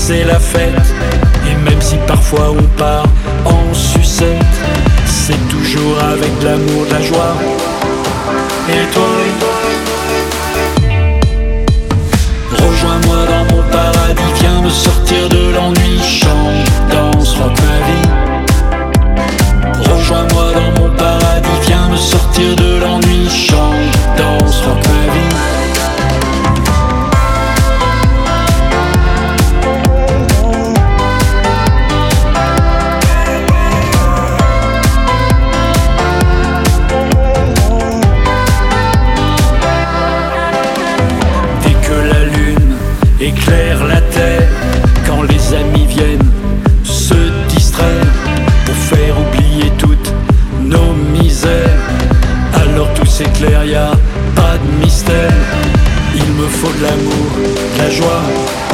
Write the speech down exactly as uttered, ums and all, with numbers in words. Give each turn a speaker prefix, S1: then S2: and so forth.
S1: c'est la fête. Et même si parfois on part en sucette, c'est toujours avec de l'amour, de la joie. Et toi, rejoins-moi dans mon paradis, viens me sortir de l'ennui. Chante, danse, rock ma vie. Rejoins-moi dans mon paradis, viens me sortir de l'ennui. Chante, danse, rock ma vie. Éclaire la terre quand les amis viennent se distraire pour faire oublier toutes nos misères. Alors tout s'éclaire, y a pas de mystère. Il me faut de l'amour, de la joie